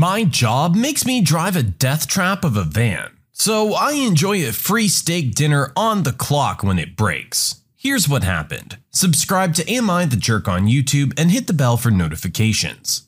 My job makes me drive a death trap of a van, so I enjoy a free steak dinner on the clock when it breaks. Here's what happened. Subscribe to Am I the Jerk on YouTube and hit the bell for notifications.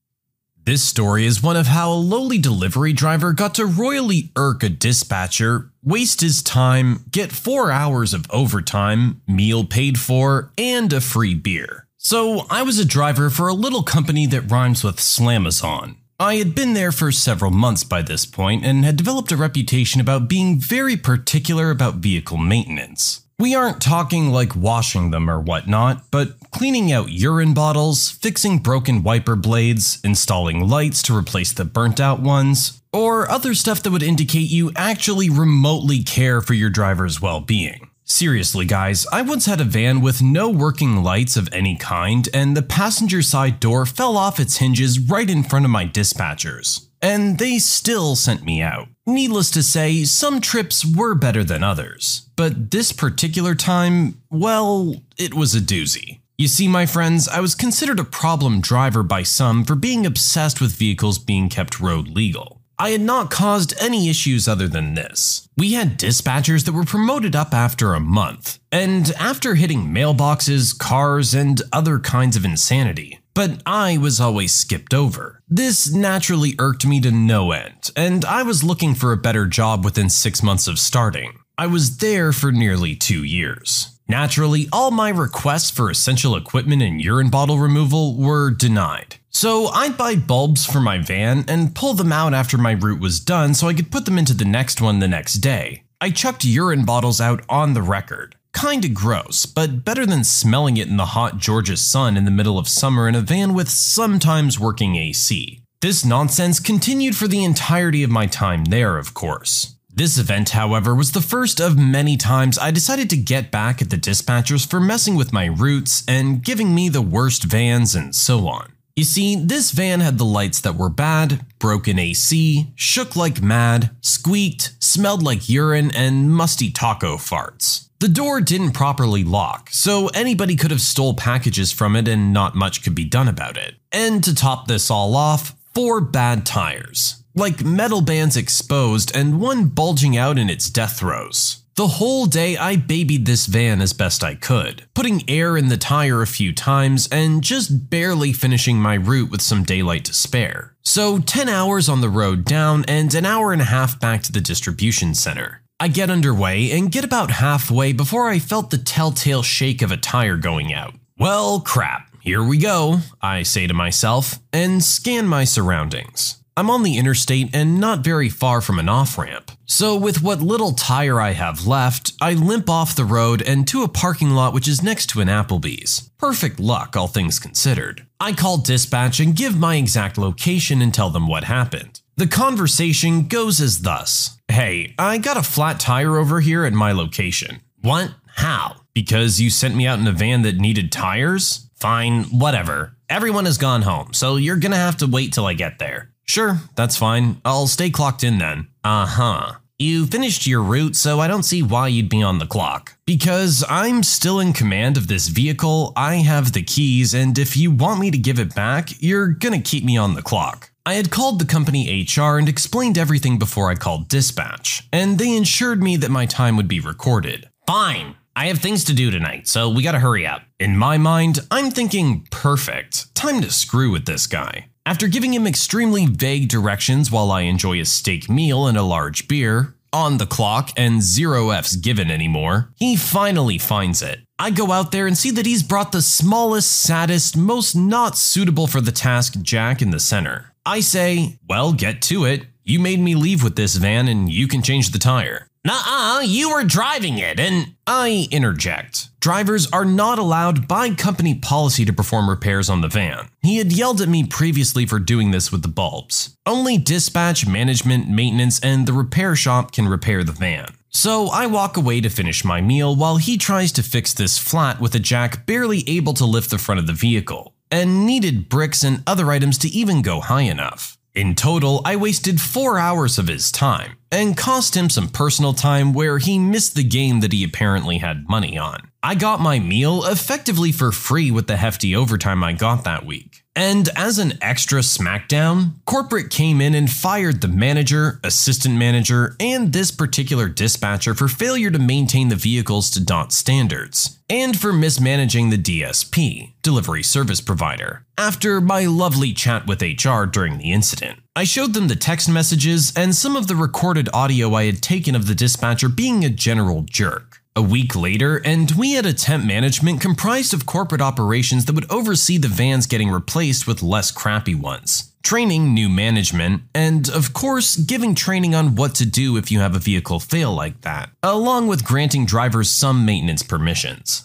This story is one of how a lowly delivery driver got to royally irk a dispatcher, waste his time, get 4 hours of overtime, meal paid for, and a free beer. So I was a driver for a little company that rhymes with Slamazon. I had been there for several months by this point and had developed a reputation about being very particular about vehicle maintenance. We aren't talking like washing them or whatnot, but cleaning out urine bottles, fixing broken wiper blades, installing lights to replace the burnt out ones, or other stuff that would indicate you actually remotely care for your driver's well-being. Seriously guys, I once had a van with no working lights of any kind and the passenger side door fell off its hinges right in front of my dispatchers. And they still sent me out. Needless to say, some trips were better than others. But this particular time, well, it was a doozy. You see, my friends, I was considered a problem driver by some for being obsessed with vehicles being kept road legal. I had not caused any issues other than this. We had dispatchers that were promoted up after a month, and after hitting mailboxes, cars, and other kinds of insanity. But I was always skipped over. This naturally irked me to no end, and I was looking for a better job within 6 months of starting. I was there for nearly 2 years. Naturally, all my requests for essential equipment and urine bottle removal were denied. So I'd buy bulbs for my van and pull them out after my route was done so I could put them into the next one the next day. I chucked urine bottles out on the record. Kinda gross, but better than smelling it in the hot Georgia sun in the middle of summer in a van with sometimes working AC. This nonsense continued for the entirety of my time there, of course. This event, however, was the first of many times I decided to get back at the dispatchers for messing with my routes and giving me the worst vans and so on. You see, this van had the lights that were bad, broken AC, shook like mad, squeaked, smelled like urine, and musty taco farts. The door didn't properly lock, so anybody could have stole packages from it and not much could be done about it. And to top this all off, 4 bad tires. Like metal bands exposed and one bulging out in its death throes. The whole day I babied this van as best I could, putting air in the tire a few times and just barely finishing my route with some daylight to spare. So 10 hours on the road down and an hour and a half back to the distribution center. I get underway and get about halfway before I felt the telltale shake of a tire going out. Well, crap, here we go, I say to myself, and scan my surroundings. I'm on the interstate and not very far from an off-ramp. So with what little tire I have left, I limp off the road and to a parking lot which is next to an Applebee's. Perfect luck, all things considered. I call dispatch and give my exact location and tell them what happened. The conversation goes as thus. Hey, I got a flat tire over here at my location. What? How? Because you sent me out in a van that needed tires? Fine, whatever. Everyone has gone home, so you're gonna have to wait till I get there. Sure, that's fine. I'll stay clocked in then. Uh-huh. You finished your route, so I don't see why you'd be on the clock. Because I'm still in command of this vehicle, I have the keys, and if you want me to give it back, you're gonna keep me on the clock. I had called the company HR and explained everything before I called dispatch, and they ensured me that my time would be recorded. Fine. I have things to do tonight, so we gotta hurry up. In my mind, I'm thinking, perfect. Time to screw with this guy. After giving him extremely vague directions while I enjoy a steak meal and a large beer, on the clock and 0 F's given anymore, he finally finds it. I go out there and see that he's brought the smallest, saddest, most not suitable for the task jack in the center. I say, well, get to it. You made me leave with this van and you can change the tire. Nuh-uh, you were driving it, and I interject. Drivers are not allowed by company policy to perform repairs on the van. He had yelled at me previously for doing this with the bulbs. Only dispatch, management, maintenance, and the repair shop can repair the van. So I walk away to finish my meal while he tries to fix this flat with a jack barely able to lift the front of the vehicle, and needed bricks and other items to even go high enough. In total, I wasted 4 hours of his time, and cost him some personal time where he missed the game that he apparently had money on. I got my meal effectively for free with the hefty overtime I got that week. And as an extra smackdown, corporate came in and fired the manager, assistant manager, and this particular dispatcher for failure to maintain the vehicles to DOT standards, and for mismanaging the DSP, delivery service provider. After my lovely chat with HR during the incident, I showed them the text messages and some of the recorded audio I had taken of the dispatcher being a general jerk. A week later, and we had a temp management comprised of corporate operations that would oversee the vans getting replaced with less crappy ones, training new management, and of course, giving training on what to do if you have a vehicle fail like that, along with granting drivers some maintenance permissions.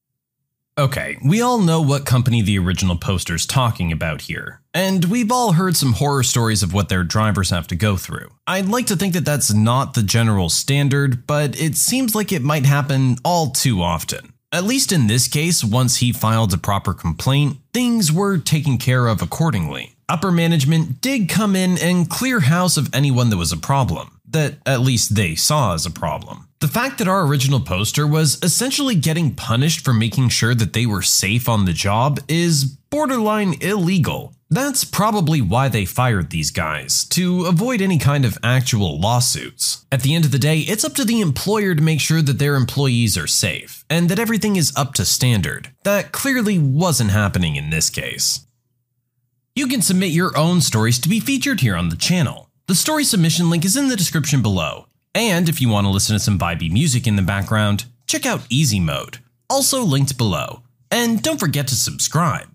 Okay, we all know what company the original poster's talking about here, and we've all heard some horror stories of what their drivers have to go through. I'd like to think that that's not the general standard, but it seems like it might happen all too often. At least in this case, once he filed a proper complaint, things were taken care of accordingly. Upper management did come in and clear house of anyone that was a problem, that at least they saw as a problem. The fact that our original poster was essentially getting punished for making sure that they were safe on the job is borderline illegal. That's probably why they fired these guys, to avoid any kind of actual lawsuits. At the end of the day, it's up to the employer to make sure that their employees are safe, and that everything is up to standard. That clearly wasn't happening in this case. You can submit your own stories to be featured here on the channel. The story submission link is in the description below. And if you want to listen to some vibey music in the background, check out Easy Mode, also linked below. And don't forget to subscribe.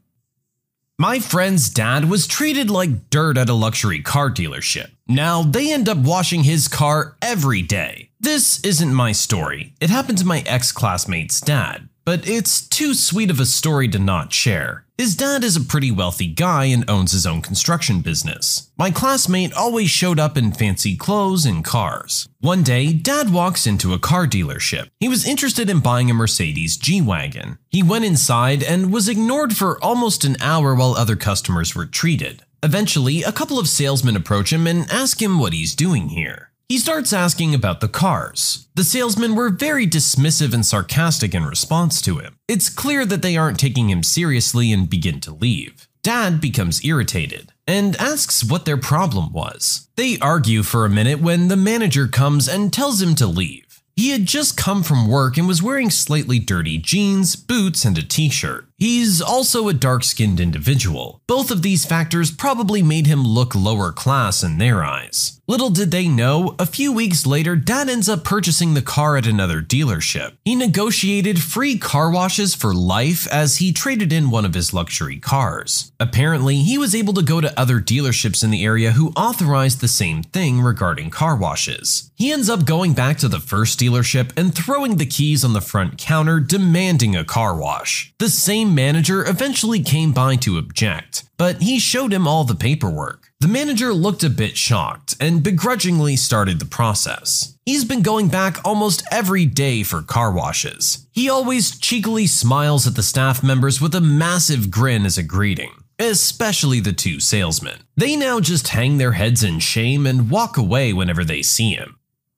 My friend's dad was treated like dirt at a luxury car dealership. Now they end up washing his car every day. This isn't my story. It happened to my ex-classmate's dad, but it's too sweet of a story to not share. His dad is a pretty wealthy guy and owns his own construction business. My classmate always showed up in fancy clothes and cars. One day, Dad walks into a car dealership. He was interested in buying a Mercedes G-Wagon. He went inside and was ignored for almost an hour while other customers were treated. Eventually, a couple of salesmen approach him and ask him what he's doing here. He starts asking about the cars. The salesmen were very dismissive and sarcastic in response to him. It's clear that they aren't taking him seriously and begin to leave. Dad becomes irritated and asks what their problem was. They argue for a minute when the manager comes and tells him to leave. He had just come from work and was wearing slightly dirty jeans, boots, and a t-shirt. He's also a dark-skinned individual. Both of these factors probably made him look lower class in their eyes. Little did they know, a few weeks later, Dad ends up purchasing the car at another dealership. He negotiated free car washes for life as he traded in one of his luxury cars. Apparently, he was able to go to other dealerships in the area who authorized the same thing regarding car washes. He ends up going back to the first dealership and throwing the keys on the front counter, demanding a car wash. The same manager eventually came by to object, but he showed him all the paperwork. The manager looked a bit shocked and begrudgingly started the process. He's been going back almost every day for car washes. He always cheekily smiles at the staff members with a massive grin as a greeting, especially the two salesmen. They now just hang their heads in shame and walk away whenever they see him.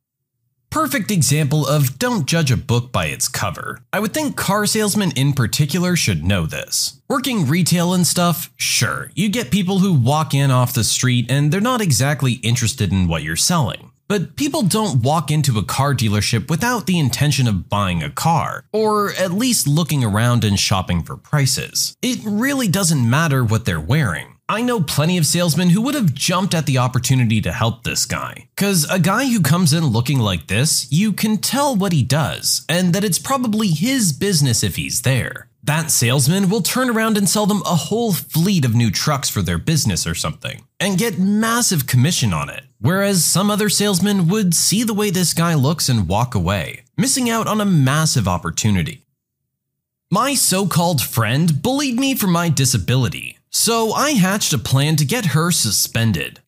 Perfect example of don't judge a book by its cover. I would think car salesmen in particular should know this. Working retail and stuff, sure, you get people who walk in off the street and they're not exactly interested in what you're selling. But people don't walk into a car dealership without the intention of buying a car, or at least looking around and shopping for prices. It really doesn't matter what they're wearing. I know plenty of salesmen who would have jumped at the opportunity to help this guy. Cause a guy who comes in looking like this, you can tell what he does, and that it's probably his business if he's there. That salesman will turn around and sell them a whole fleet of new trucks for their business or something, and get massive commission on it. Whereas some other salesmen would see the way this guy looks and walk away, missing out on a massive opportunity. My so-called friend bullied me for my disability. So I hatched a plan to get her suspended.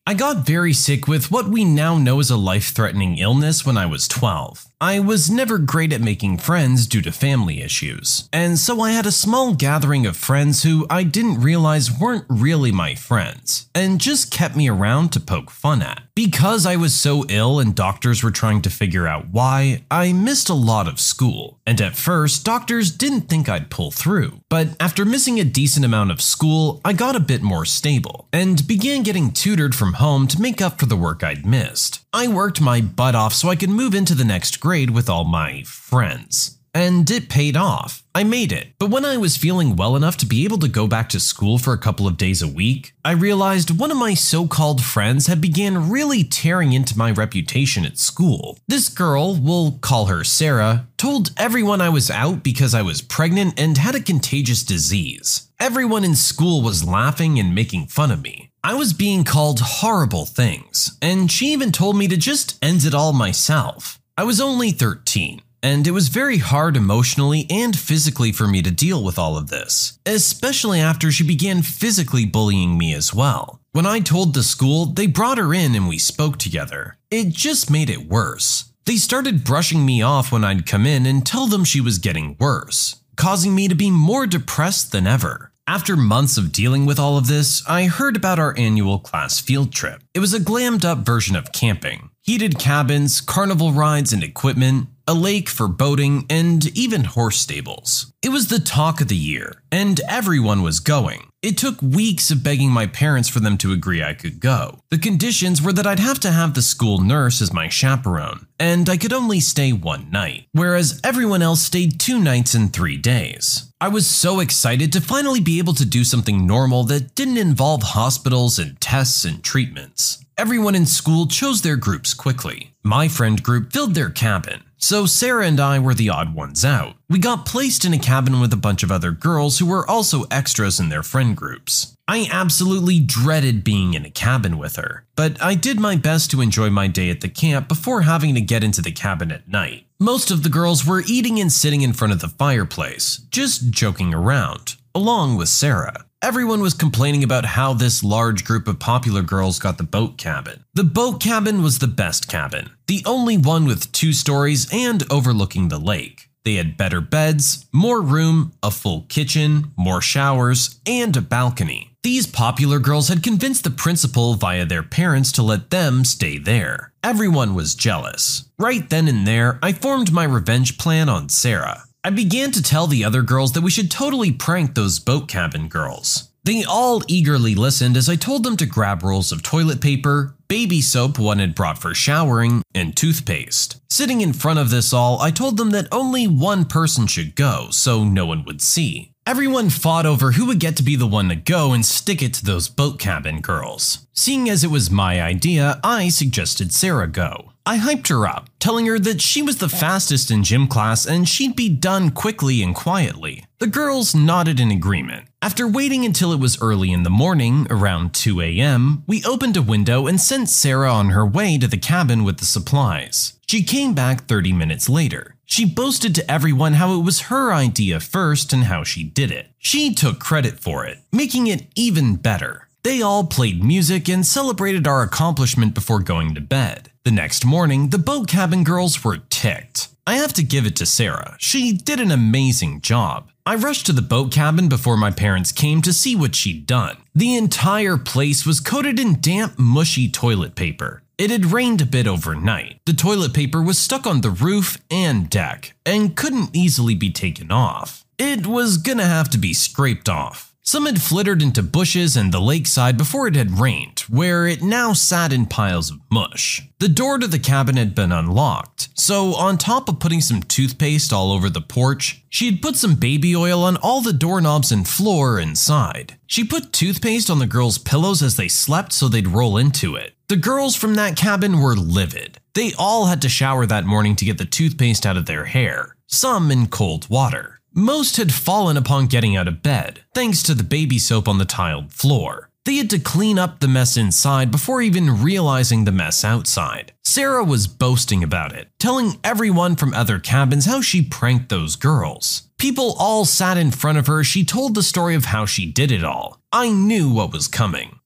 I got very sick with what we now know as a life-threatening illness when I was 12. I was never great at making friends due to family issues, and so I had a small gathering of friends who I didn't realize weren't really my friends, and just kept me around to poke fun at. Because I was so ill and doctors were trying to figure out why, I missed a lot of school, and at first doctors didn't think I'd pull through. But after missing a decent amount of school, I got a bit more stable, and began getting tutored from home to make up for the work I'd missed. I worked my butt off so I could move into the next grade with all my friends. And it paid off. I made it. But when I was feeling well enough to be able to go back to school for a couple of days a week, I realized one of my so-called friends had began really tearing into my reputation at school. This girl, we'll call her Sarah, told everyone I was out because I was pregnant and had a contagious disease. Everyone in school was laughing and making fun of me. I was being called horrible things, and she even told me to just end it all myself. I was only 13. And it was very hard emotionally and physically for me to deal with all of this, especially after she began physically bullying me as well. When I told the school, they brought her in and we spoke together. It just made it worse. They started brushing me off when I'd come in and tell them she was getting worse, causing me to be more depressed than ever. After months of dealing with all of this, I heard about our annual class field trip. It was a glammed up version of camping. Heated cabins, carnival rides and equipment, a lake for boating, and even horse stables. It was the talk of the year, and everyone was going. It took weeks of begging my parents for them to agree I could go. The conditions were that I'd have to have the school nurse as my chaperone, and I could only stay one night, whereas everyone else stayed 2 nights and 3 days. I was so excited to finally be able to do something normal that didn't involve hospitals and tests and treatments. Everyone in school chose their groups quickly. My friend group filled their cabin, so Sarah and I were the odd ones out. We got placed in a cabin with a bunch of other girls who were also extras in their friend groups. I absolutely dreaded being in a cabin with her, but I did my best to enjoy my day at the camp before having to get into the cabin at night. Most of the girls were eating and sitting in front of the fireplace, just joking around, along with Sarah. Everyone was complaining about how this large group of popular girls got the boat cabin. The boat cabin was the best cabin, the only one with 2 stories and overlooking the lake. They had better beds, more room, a full kitchen, more showers, and a balcony. These popular girls had convinced the principal via their parents to let them stay there. Everyone was jealous. Right then and there, I formed my revenge plan on Sarah. I began to tell the other girls that we should totally prank those boat cabin girls. They all eagerly listened as I told them to grab rolls of toilet paper, baby soap one had brought for showering, and toothpaste. Sitting in front of this all, I told them that only one person should go so no one would see. Everyone fought over who would get to be the one to go and stick it to those boat cabin girls. Seeing as it was my idea, I suggested Sarah go. I hyped her up, telling her that she was the fastest in gym class and she'd be done quickly and quietly. The girls nodded in agreement. After waiting until it was early in the morning, around 2 a.m., we opened a window and sent Sarah on her way to the cabin with the supplies. She came back 30 minutes later. She boasted to everyone how it was her idea first and how she did it. She took credit for it, making it even better. They all played music and celebrated our accomplishment before going to bed. The next morning, the boat cabin girls were ticked. I have to give it to Sarah. She did an amazing job. I rushed to the boat cabin before my parents came to see what she'd done. The entire place was coated in damp, mushy toilet paper. It had rained a bit overnight. The toilet paper was stuck on the roof and deck and couldn't easily be taken off. It was gonna have to be scraped off. Some had flittered into bushes and the lakeside before it had rained, where it now sat in piles of mush. The door to the cabin had been unlocked, so on top of putting some toothpaste all over the porch, she had put some baby oil on all the doorknobs and floor inside. She put toothpaste on the girls' pillows as they slept so they'd roll into it. The girls from that cabin were livid. They all had to shower that morning to get the toothpaste out of their hair, some in cold water. Most had fallen upon getting out of bed, thanks to the baby soap on the tiled floor. They had to clean up the mess inside before even realizing the mess outside. Sarah was boasting about it, telling everyone from other cabins how she pranked those girls. People all sat in front of her as she told the story of how she did it all. I knew what was coming.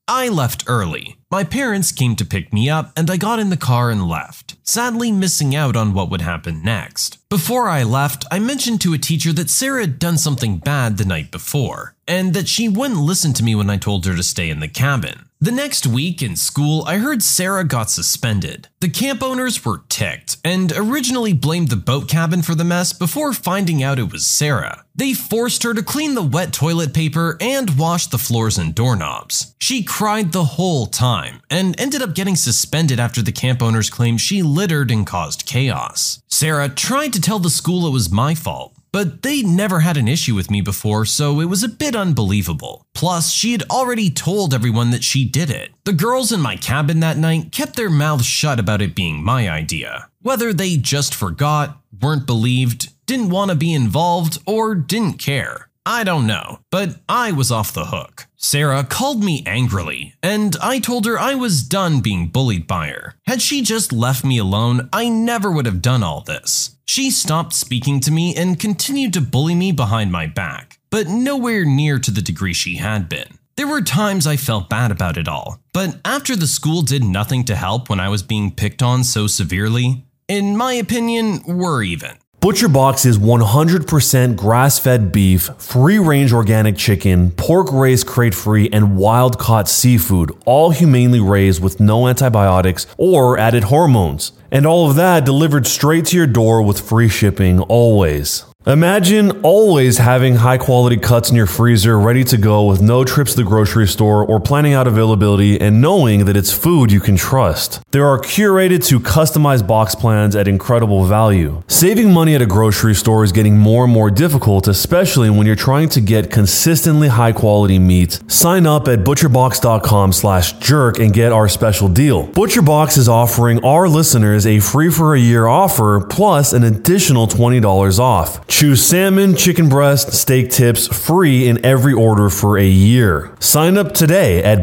I left early. My parents came to pick me up and I got in the car and left, sadly missing out on what would happen next. Before I left, I mentioned to a teacher that Sarah had done something bad the night before, and that she wouldn't listen to me when I told her to stay in the cabin. The next week in school, I heard Sarah got suspended. The camp owners were ticked and originally blamed the boat cabin for the mess before finding out it was Sarah. They forced her to clean the wet toilet paper and wash the floors and doorknobs. She cried the whole time and ended up getting suspended after the camp owners claimed she littered and caused chaos. Sarah tried to tell the school it was my fault, but they never had an issue with me before, so it was a bit unbelievable. Plus, she had already told everyone that she did it. The girls in my cabin that night kept their mouths shut about it being my idea. Whether they just forgot, weren't believed, didn't want to be involved, or didn't care, I don't know, but I was off the hook. Sarah called me angrily, and I told her I was done being bullied by her. Had she just left me alone, I never would have done all this. She stopped speaking to me and continued to bully me behind my back, but nowhere near to the degree she had been. There were times I felt bad about it all, but after the school did nothing to help when I was being picked on so severely, in my opinion, we're even. ButcherBox is 100% grass-fed beef, free-range organic chicken, pork-raised crate-free, and wild-caught seafood, all humanely raised with no antibiotics or added hormones. And all of that delivered straight to your door with free shipping always. Imagine always having high-quality cuts in your freezer ready to go with no trips to the grocery store or planning out availability and knowing that it's food you can trust. There are curated to customized box plans at incredible value. Saving money at a grocery store is getting more and more difficult, especially when you're trying to get consistently high-quality meat. Sign up at butcherbox.com/jerk and get our special deal. ButcherBox is offering our listeners a free for a year offer plus an additional $20 off. Choose salmon, chicken breast, steak tips free in every order for a year. Sign up today at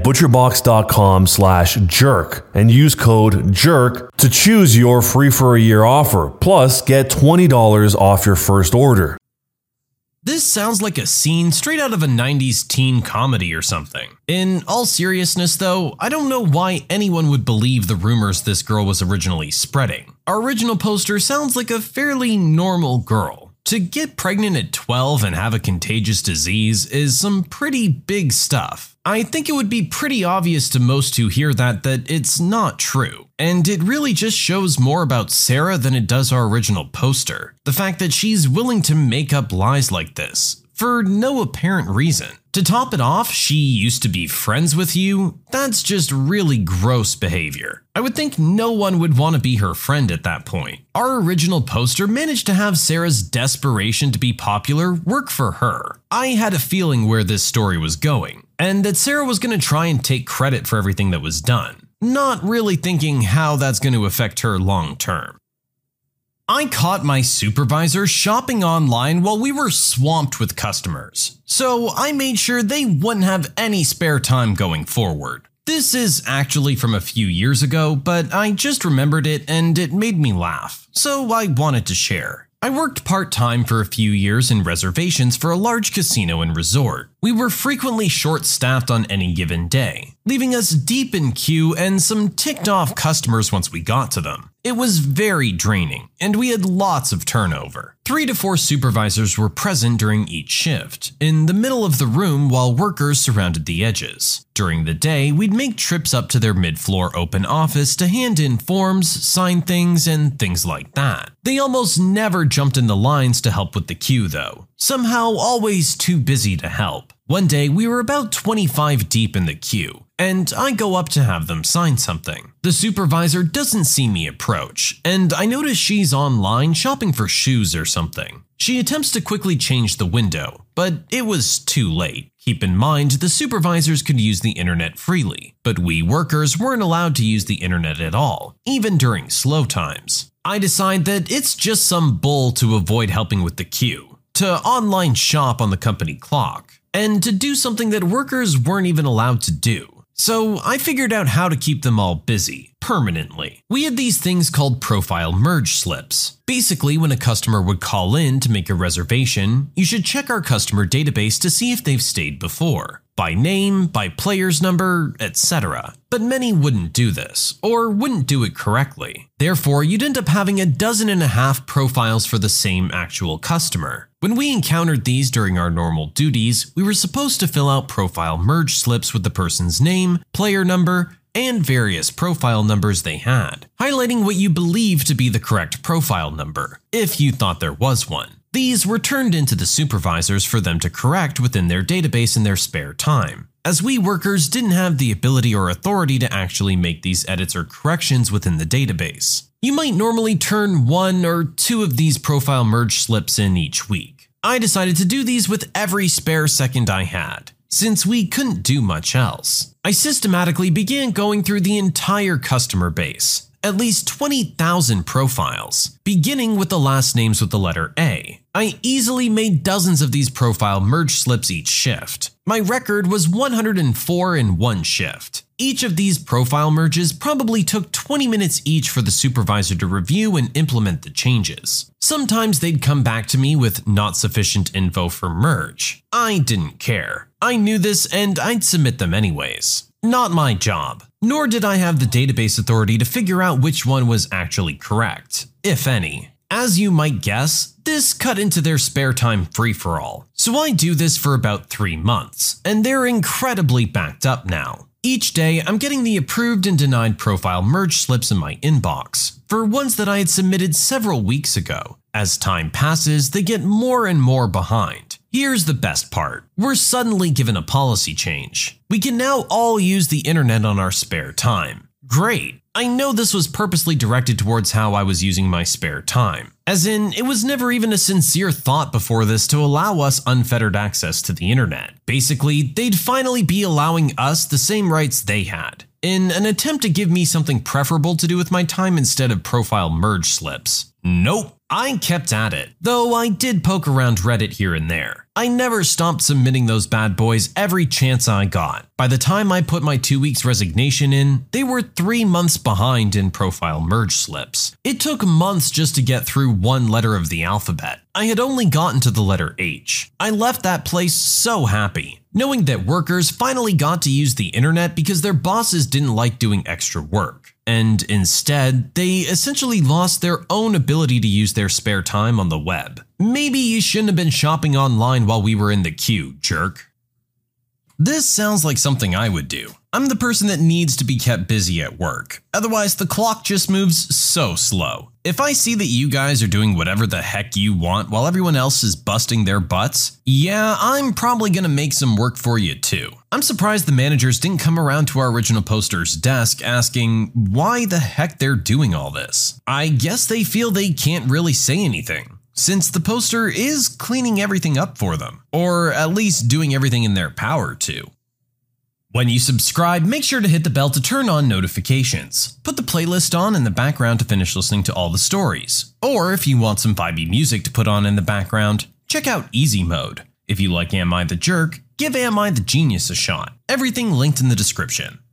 butcherbox.com/jerk and use code JERK to choose your free for a year offer. Plus, get $20 off your first order. This sounds like a scene straight out of a 90s teen comedy or something. In all seriousness though, I don't know why anyone would believe the rumors this girl was originally spreading. Our original poster sounds like a fairly normal girl. To get pregnant at 12 and have a contagious disease is some pretty big stuff. I think it would be pretty obvious to most who hear that it's not true. And it really just shows more about Sarah than it does our original poster. The fact that she's willing to make up lies like this, for no apparent reason. To top it off, she used to be friends with you? That's just really gross behavior. I would think no one would want to be her friend at that point. Our original poster managed to have Sarah's desperation to be popular work for her. I had a feeling where this story was going, and that Sarah was going to try and take credit for everything that was done, not really thinking how that's going to affect her long term. I caught my supervisor shopping online while we were swamped with customers, so I made sure they wouldn't have any spare time going forward. This is actually from a few years ago, but I just remembered it and it made me laugh, so I wanted to share. I worked part-time for a few years in reservations for a large casino and resort. We were frequently short-staffed on any given day, leaving us deep in queue and some ticked-off customers once we got to them. It was very draining, and we had lots of turnover. 3 to 4 supervisors were present during each shift, in the middle of the room while workers surrounded the edges. During the day, we'd make trips up to their mid-floor open office to hand in forms, sign things, and things like that. They almost never jumped in the lines to help with the queue though, somehow always too busy to help. One day, we were about 25 deep in the queue, and I go up to have them sign something. The supervisor doesn't see me approach, and I notice she's online shopping for shoes or something. She attempts to quickly change the window, but it was too late. Keep in mind, the supervisors could use the internet freely, but we workers weren't allowed to use the internet at all, even during slow times. I decide that it's just some bull to avoid helping with the queue, to online shop on the company clock, and to do something that workers weren't even allowed to do. So I figured out how to keep them all busy, permanently. we had these things called profile merge slips. Basically, when a customer would call in to make a reservation, you should check our customer database to see if they've stayed before. By name, by player's number, etc. But many wouldn't do this, or wouldn't do it correctly. Therefore, you'd end up having 12.5 profiles for the same actual customer. When we encountered these during our normal duties, we were supposed to fill out profile merge slips with the person's name, player number, and various profile numbers they had, highlighting what you believe to be the correct profile number, if you thought there was one. These were turned into the supervisors for them to correct within their database in their spare time, as we workers didn't have the ability or authority to actually make these edits or corrections within the database. You might normally turn 1 or 2 of these profile merge slips in each week. I decided to do these with every spare second I had, since we couldn't do much else. I systematically began going through the entire customer base, at least 20,000 profiles, beginning with the last names with the letter A. I easily made dozens of these profile merge slips each shift. My record was 104 in one shift. Each of these profile merges probably took 20 minutes each for the supervisor to review and implement the changes. Sometimes they'd come back to me with not sufficient info for merge. I didn't care. I knew this and I'd submit them anyways. Not my job. Nor did I have the database authority to figure out which one was actually correct, if any. As you might guess, this cut into their spare time free-for-all. So I do this for about 3 months, and they're incredibly backed up now. Each day, I'm getting the approved and denied profile merge slips in my inbox, for ones that I had submitted several weeks ago. As time passes, they get more and more behind. Here's the best part. We're suddenly given a policy change. We can now all use the internet on our spare time. Great. I know this was purposely directed towards how I was using my spare time. As in, it was never even a sincere thought before this to allow us unfettered access to the internet. Basically, they'd finally be allowing us the same rights they had, in an attempt to give me something preferable to do with my time instead of profile merge slips. Nope. I kept at it, though I did poke around Reddit here and there. I never stopped submitting those bad boys every chance I got. By the time I put my 2 weeks resignation in, they were 3 months behind in profile merge slips. It took months just to get through one letter of the alphabet. I had only gotten to the letter H. I left that place so happy, knowing that workers finally got to use the internet because their bosses didn't like doing extra work. And instead, they essentially lost their own ability to use their spare time on the web. Maybe you shouldn't have been shopping online while we were in the queue, jerk. This sounds like something I would do. I'm the person that needs to be kept busy at work. Otherwise, the clock just moves so slow. If I see that you guys are doing whatever the heck you want while everyone else is busting their butts, yeah, I'm probably gonna make some work for you too. I'm surprised the managers didn't come around to our original poster's desk asking why the heck they're doing all this. I guess they feel they can't really say anything, since the poster is cleaning everything up for them, or at least doing everything in their power to. When you subscribe, make sure to hit the bell to turn on notifications. Put the playlist on in the background to finish listening to all the stories. Or if you want some vibey music to put on in the background, check out Easy Mode. If you like Am I the Jerk, give Am I the Genius a shot. Everything linked in the description.